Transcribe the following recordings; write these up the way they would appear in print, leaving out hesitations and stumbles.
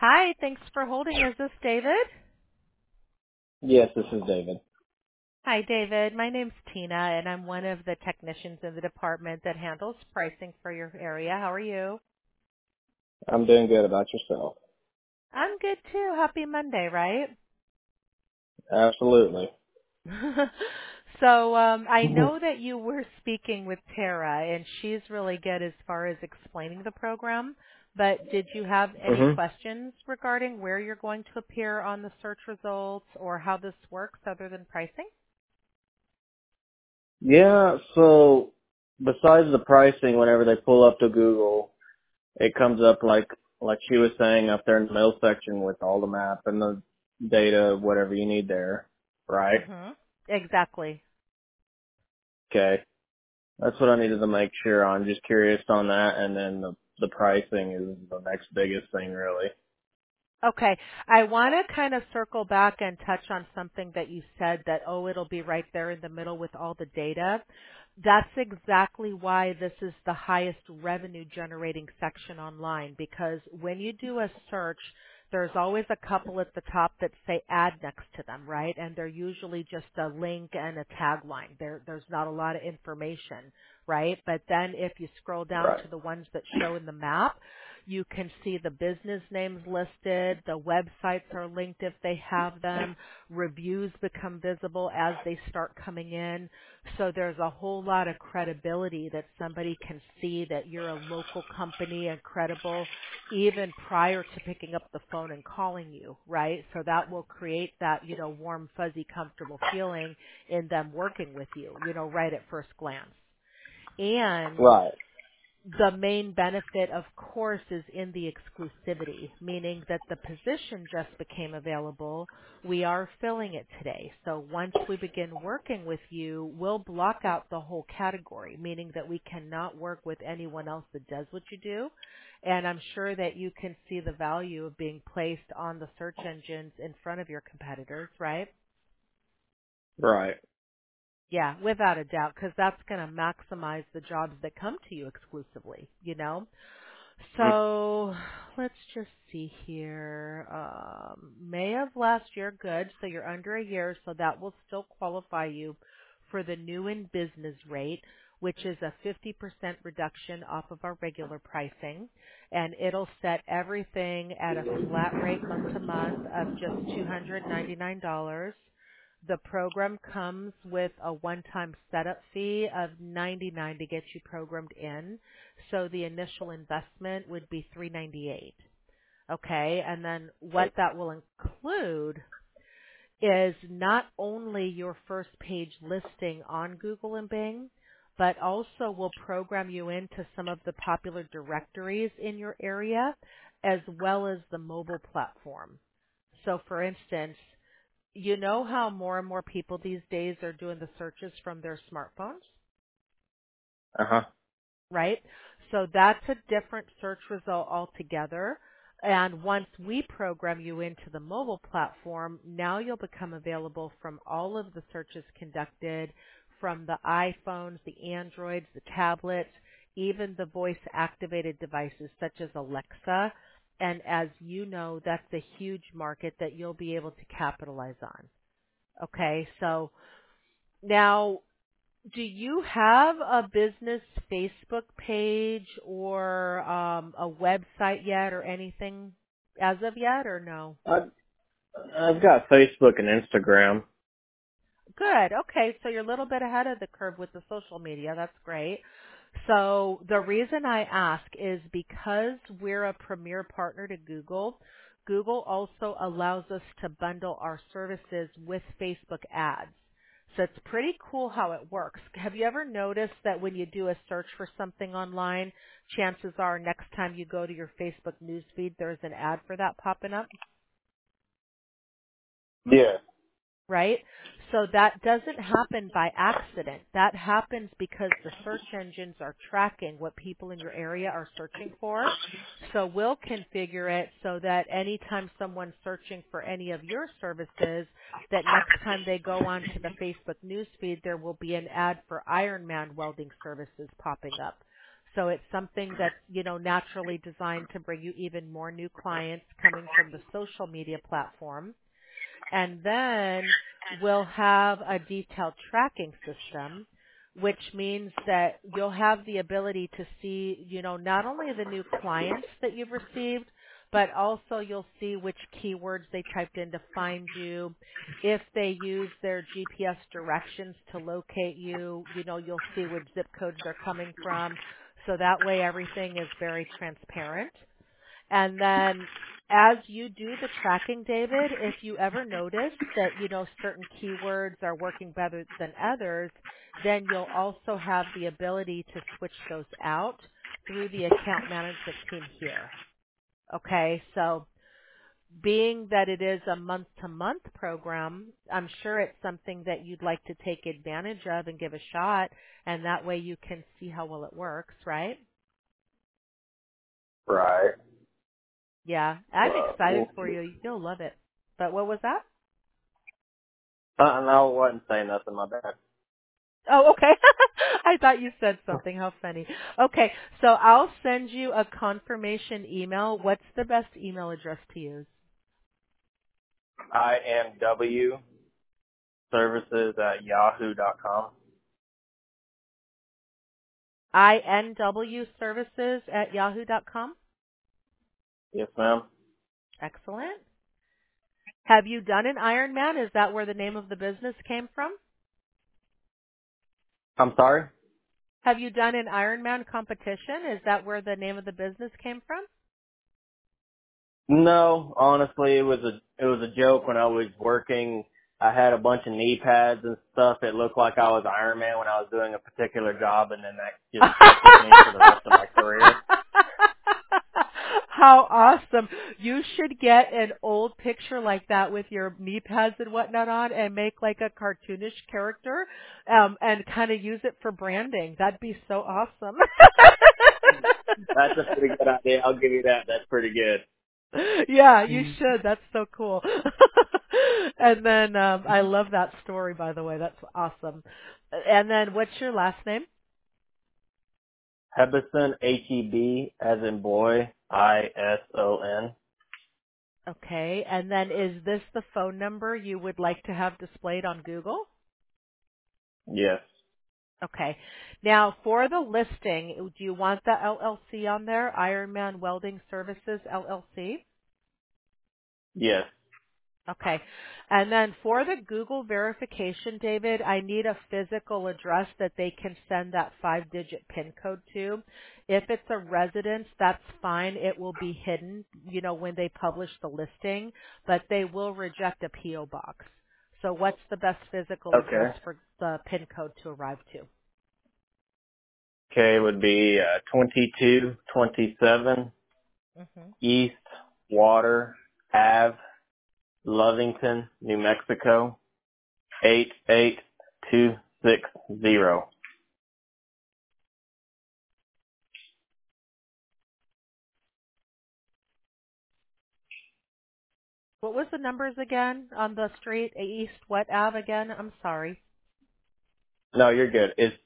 Hi, thanks for holding. Is this David? Yes, this is David. Hi, David. My name's Tina, and I'm one of the technicians in the department that handles pricing for your area. How are you? I'm doing good. About yourself? I'm good too. Happy Monday, right? Absolutely. So I Mhm. know that you were speaking with Tara, and she's really good as far as explaining the program. But did you have any Mhm. questions regarding where you're going to appear on the search results or how this works other than pricing? Yeah. So, besides the pricing, whenever they pull up to Google, it comes up like she was saying up there in the middle section with all the map and the data, whatever you need there. Right. Mhm. Exactly. Okay. That's what I needed to make sure on. Just curious on that, and then the pricing is the next biggest thing, really. Okay. I want to kind of circle back and touch on something that you said that, oh, it'll be right there in the middle with all the data. That's exactly why this is the highest revenue generating section online, because when you do a search, there's always a couple at the top that say ad next to them, right? And they're usually just a link and a tagline. There's not a lot of information, right? But then if you scroll down Right. to the ones that show in the map, you can see the business names listed, the websites are linked if they have them, reviews become visible as they start coming in. So there's a whole lot of credibility that somebody can see that you're a local company and credible even prior to picking up the phone and calling you, right? So that will create that, warm, fuzzy, comfortable feeling in them working with you, right at first glance. And Right. the main benefit, of course, is in the exclusivity, meaning that the position just became available. We are filling it today. So once we begin working with you, we'll block out the whole category, meaning that we cannot work with anyone else that does what you do. And I'm sure that you can see the value of being placed on the search engines in front of your competitors, right? Right. Yeah, without a doubt, because that's going to maximize the jobs that come to you exclusively. Mm. So let's just see here. May of last year, good. So you're under a year, so that will still qualify you for the new in business rate, which is a 50% reduction off of our regular pricing. And it'll set everything at a flat rate month to month of just $299. The program comes with a one-time setup fee of $99 to get you programmed in. So the initial investment would be $398. Okay, and then what that will include is not only your first page listing on Google and Bing, but also will program you into some of the popular directories in your area, as well as the mobile platform. So for instance, you know how more and more people these days are doing the searches from their smartphones, Uh huh. right? So that's a different search result altogether. And once we program you into the mobile platform, now you'll become available from all of the searches conducted from the iPhones, the Androids, the tablets, even the voice activated devices such as Alexa. And as you know, that's a huge market that you'll be able to capitalize on. Okay, so now, do you have a business Facebook page or a website yet or anything as of yet or no? I've got Facebook and Instagram. Good. Okay, so you're a little bit ahead of the curve with the social media. That's great. So the reason I ask is because we're a premier partner to Google, Google also allows us to bundle our services with Facebook ads. So it's pretty cool how it works. Have you ever noticed that when you do a search for something online, chances are next time you go to your Facebook newsfeed, there's an ad for that popping up? Yeah. Right? So that doesn't happen by accident. That happens because the search engines are tracking what people in your area are searching for. So we'll configure it so that anytime someone's searching for any of your services, that next time they go onto the Facebook newsfeed, there will be an ad for Ironman welding services popping up. So it's something that's, naturally designed to bring you even more new clients coming from the social media platform. And then we'll have a detailed tracking system, which means that you'll have the ability to see, not only the new clients that you've received, but also you'll see which keywords they typed in to find you. If they use their GPS directions to locate you, you'll see which zip codes they're coming from. So that way everything is very transparent. And then as you do the tracking, David, if you ever notice that, certain keywords are working better than others, then you'll also have the ability to switch those out through the account management team here. Okay, so being that it is a month-to-month program, I'm sure it's something that you'd like to take advantage of and give a shot, and that way you can see how well it works, right? Right. Yeah, I'm excited Well, for you. You'll love it. But what was that? no, I wasn't saying nothing, my bad. Oh, okay. I thought you said something. How funny. Okay, so I'll send you a confirmation email. What's the best email address to use? IMW services at yahoo.com. inwservices@yahoo.com. Yes, ma'am. Excellent. Have you done an Ironman? Is that where the name of the business came from? I'm sorry? Have you done an Ironman competition? Is that where the name of the business came from? No, honestly, it was a joke when I was working. I had a bunch of knee pads and stuff. It looked like I was Iron Man when I was doing a particular job, and then that just stuck with me for the rest of my career. How awesome. You should get an old picture like that with your knee pads and whatnot on and make like a cartoonish character and kind of use it for branding. That'd be so awesome. That's a pretty good idea. I'll give you that. That's pretty good. Yeah, you should. That's so cool. And then I love that story, by the way. That's awesome. And then what's your last name? Hebison, H-E-B, as in boy, I-S-O-N. Okay. And then is this the phone number you would like to have displayed on Google? Yes. Okay. Now, for the listing, do you want the LLC on there, Ironman Welding Services LLC? Yes. Okay. And then for the Google verification, David, I need a physical address that they can send that 5-digit PIN code to. If it's a residence, that's fine. It will be hidden, when they publish the listing, but they will reject a PO box. So what's the best physical address Okay. for the PIN code to arrive to? Okay, it would be 2227 Hmm. East Water Ave, Lovington, New Mexico, 88260. What was the numbers again on the street? East what Ave again? I'm sorry. No, you're good. It's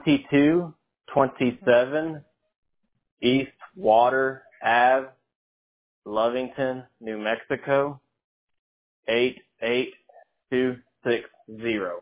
Hmm. 2227 East Water Ave, Lovington, New Mexico, 88260.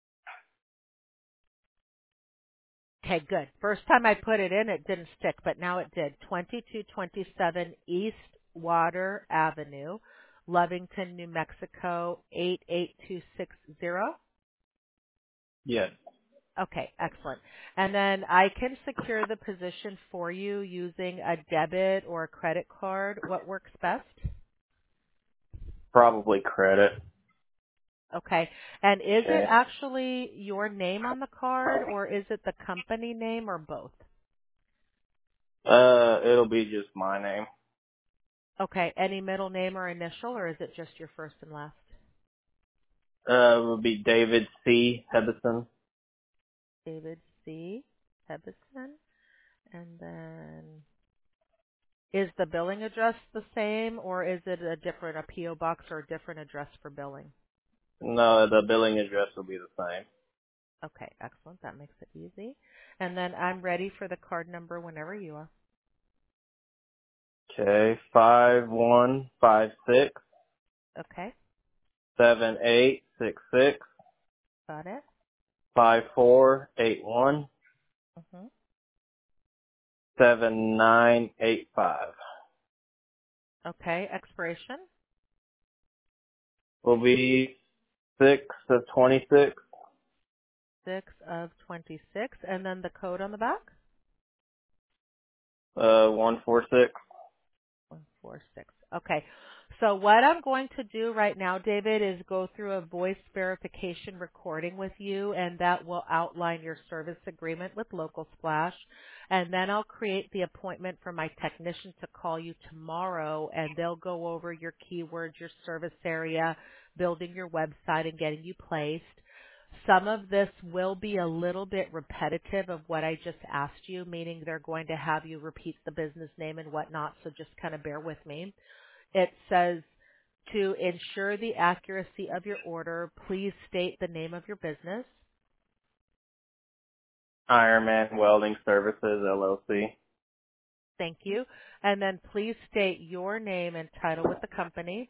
Okay, good. First time I put it in, it didn't stick, but now it did. 2227 East Water Avenue, Lovington, New Mexico, 88260. Yes. Okay, excellent. And then I can secure the position for you using a debit or a credit card. What works best? Probably credit. Okay. And is it Okay. actually your name on the card or is it the company name or both? It'll be just my name. Okay. Any middle name or initial or is it just your first and last? It will be David C. Hebison. David C. Hebison. And then is the billing address the same or is it a PO box or a different address for billing? No, the billing address will be the same. Okay, excellent. That makes it easy. And then I'm ready for the card number whenever you are. Okay, 5156 Okay, 7866 got it. 5481 Mm-hmm. 7985. Okay, expiration, Will be 6 of 26, 6 of 26. And then the code on the back? 146. 146. Okay. So what I'm going to do right now, David, is go through a voice verification recording with you, and that will outline your service agreement with Local Splash. And then I'll create the appointment for my technician to call you tomorrow, and they'll go over your keywords, your service area, building your website, and getting you placed. Some of this will be a little bit repetitive of what I just asked you, meaning they're going to have you repeat the business name and whatnot, so just kind of bear with me. It says, to ensure the accuracy of your order, please state the name of your business. Ironman Welding Services, LLC. Thank you. And then please state your name and title with the company.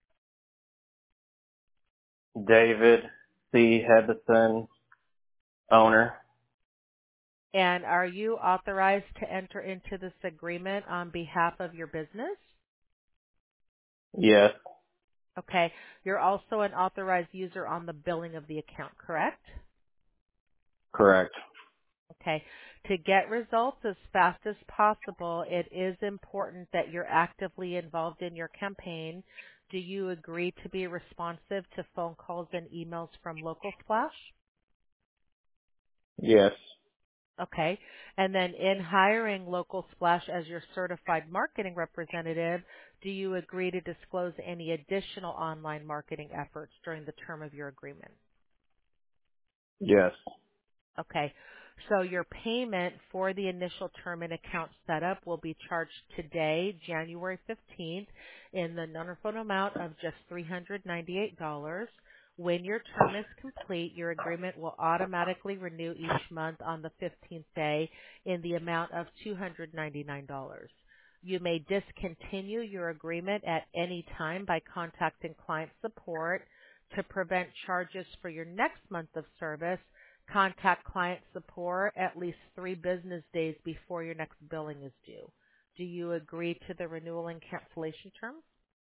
David C. Hebison, owner. And are you authorized to enter into this agreement on behalf of your business? Yes, Okay. You're also an authorized user on the billing of the account, correct? correct. Okay. To get results as fast as possible, it is important that you're actively involved in your campaign. Do you agree to be responsive to phone calls and emails from Local Splash? Yes, Okay. And then in hiring Local Splash as your certified marketing representative, do you agree to disclose any additional online marketing efforts during the term of your agreement? yes, Okay. So your payment for the initial term and account setup will be charged today, January 15th, in the non-refundable amount of just $398. When your term is complete, your agreement will automatically renew each month on the 15th day in the amount of $299. You may discontinue your agreement at any time by contacting client support. To prevent charges for your next month of service, contact client support at least 3 business days before your next billing is due. Do you agree to the renewal and cancellation terms?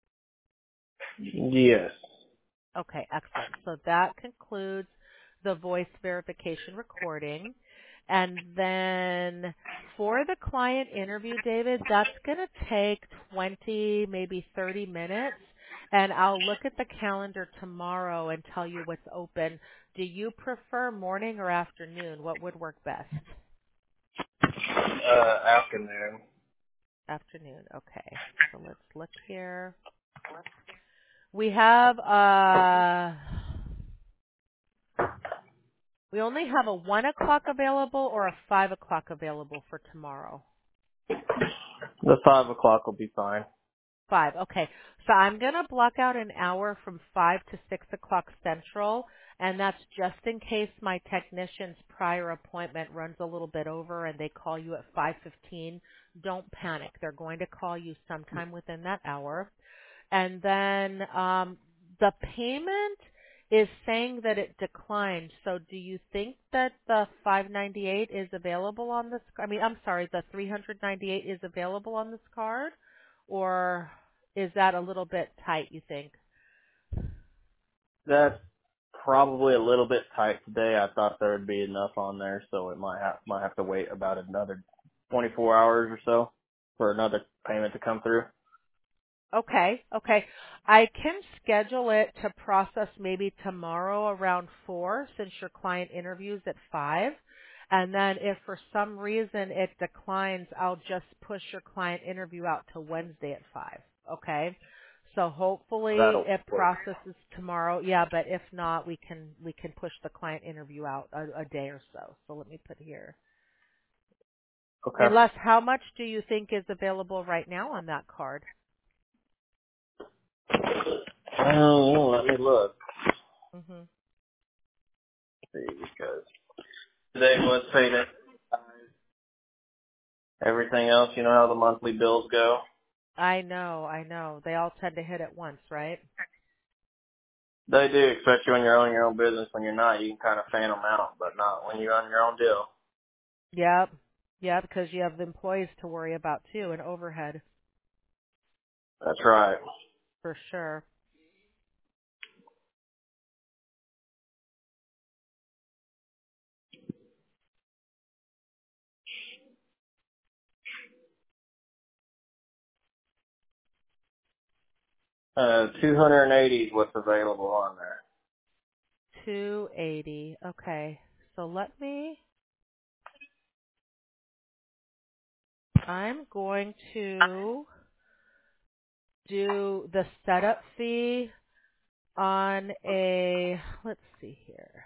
yes. Okay, excellent. So that concludes the voice verification recording. And then for the client interview, David, that's going to take 20, maybe 30 minutes. And I'll look at the calendar tomorrow and tell you what's open. Do you prefer morning or afternoon? What would work best? Afternoon. Afternoon. Okay. So let's look here. We have we only have a 1 o'clock available or a 5 o'clock available for tomorrow. The 5 o'clock will be fine. 5. Okay. So I'm going to block out an hour from 5 to 6 o'clock Central, and that's just in case my technician's prior appointment runs a little bit over and they call you at 5:15. Don't panic. They're going to call you sometime within that hour. And then the payment is saying that it declined. So do you think that the 598 is available on this? I mean, I'm sorry, the 398 is available on this card, or is that a little bit tight, you think? That's probably a little bit tight today. I thought there would be enough on there, so it might have to wait about another 24 hours or so for another payment to come through. Okay, okay. I can schedule it to process maybe tomorrow around 4 since your client interviews at 5. And then if for some reason it declines, I'll just push your client interview out to Wednesday at 5. Okay? So hopefully That'll it work. processes tomorrow. Yeah, but if not, we can push the client interview out a day or so. So let me put here. Okay. Unless, how much do you think is available right now on that card? Oh, let me look. Mhm. see, because today was payday. Everything else, you know how the monthly bills go. I know. They all tend to hit at once, right? They do, especially when you're owning your own business. When you're not, you can kind of fan them out, but not when you're on your own deal. Yep. Yeah, because you have employees to worry about too and overhead That's right. for sure. 280 is what's available on there. 280. Okay. So I'm going to do the setup fee on let's see here.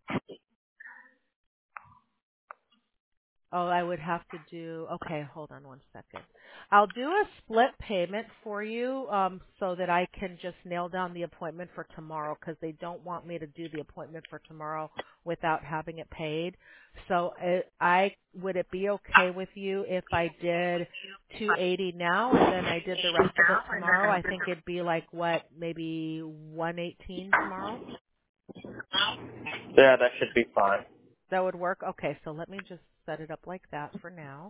Oh, I would have to do, okay, hold on one second. I'll do a split payment for you so that I can just nail down the appointment for tomorrow because they don't want me to do the appointment for tomorrow without having it paid. So would it be okay with you if I did 280 now and then I did the rest of it tomorrow? I think it'd be like what, maybe 118 tomorrow? Yeah, that should be fine. That would work? Okay, so let me just set it up like that for now.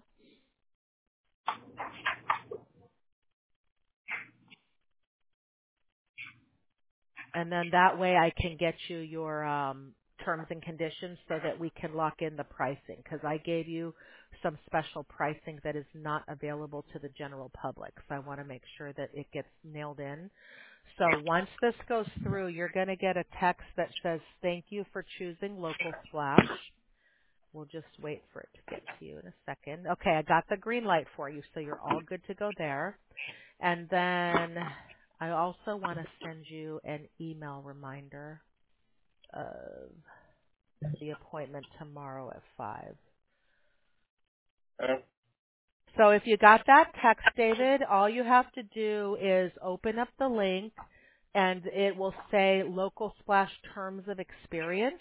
And then that way I can get you your terms and conditions so that we can lock in the pricing because I gave you some special pricing that is not available to the general public. So I want to make sure that it gets nailed in. So once this goes through, you're going to get a text that says, "Thank you for choosing Local Splash." We'll just wait for it to get to you in a second. Okay, I got the green light for you, so you're all good to go there. And then I also want to send you an email reminder of the appointment tomorrow at 5. Okay. So if you got that text, David, all you have to do is open up the link and it will say Local Splash Terms of Experience.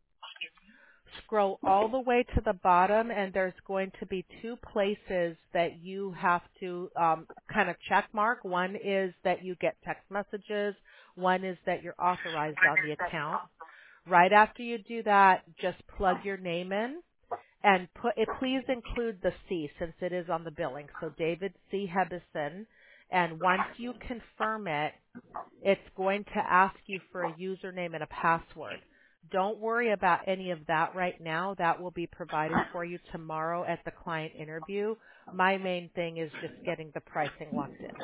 Scroll all the way to the bottom and there's going to be two places that you have to kind of check mark. One is that you get text messages. One is that you're authorized on the account. Right after you do that, just plug your name in and please include the C since it is on the billing. So David C. Hebison. And once you confirm it, it's going to ask you for a username and a password. Don't worry about any of that right now. That will be provided for you tomorrow at the client interview. My main thing is just getting the pricing locked in.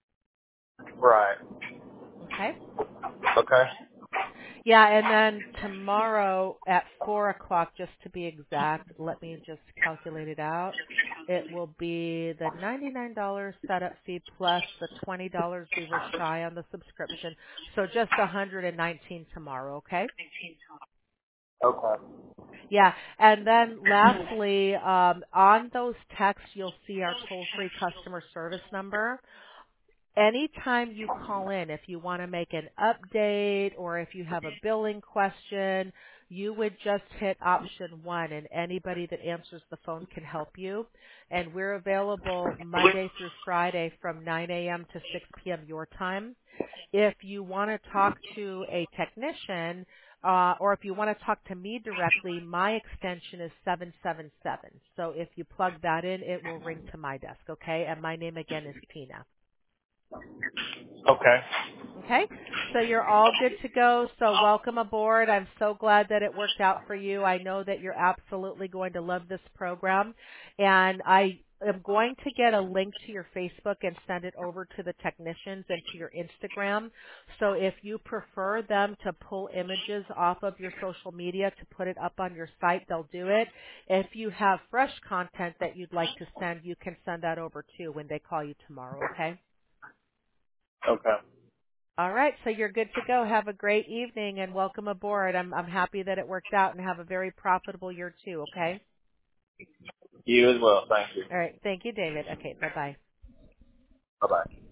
Right. Okay? Okay. Yeah, and then tomorrow at 4 o'clock, just to be exact, let me just calculate it out. It will be the $99 setup fee plus the $20 we were shy on the subscription. So just $119 tomorrow, okay? Okay. Yeah, and then lastly, on those texts, you'll see our toll-free customer service number. Anytime you call in, if you want to make an update or if you have a billing question, you would just hit option 1 and anybody that answers the phone can help you. And we're available Monday through Friday from 9 a.m. to 6 p.m. your time. If you want to talk to a technician or if you want to talk to me directly, my extension is 777. So if you plug that in, it will ring to my desk, okay? And my name again is Tina. Okay. Okay, so you're all good to go. So welcome aboard. I'm so glad that it worked out for you. I know that you're absolutely going to love this program. And I am going to get a link to your Facebook and send it over to the technicians and to your Instagram. So if you prefer them to pull images off of your social media to put it up on your site, they'll do it. If you have fresh content that you'd like to send, you can send that over too when they call you tomorrow, okay? Okay. All right, so you're good to go. Have a great evening and welcome aboard. I'm happy that it worked out and have a very profitable year too, okay? You as well. Thank you. All right, thank you, David. Okay, bye-bye. Bye-bye.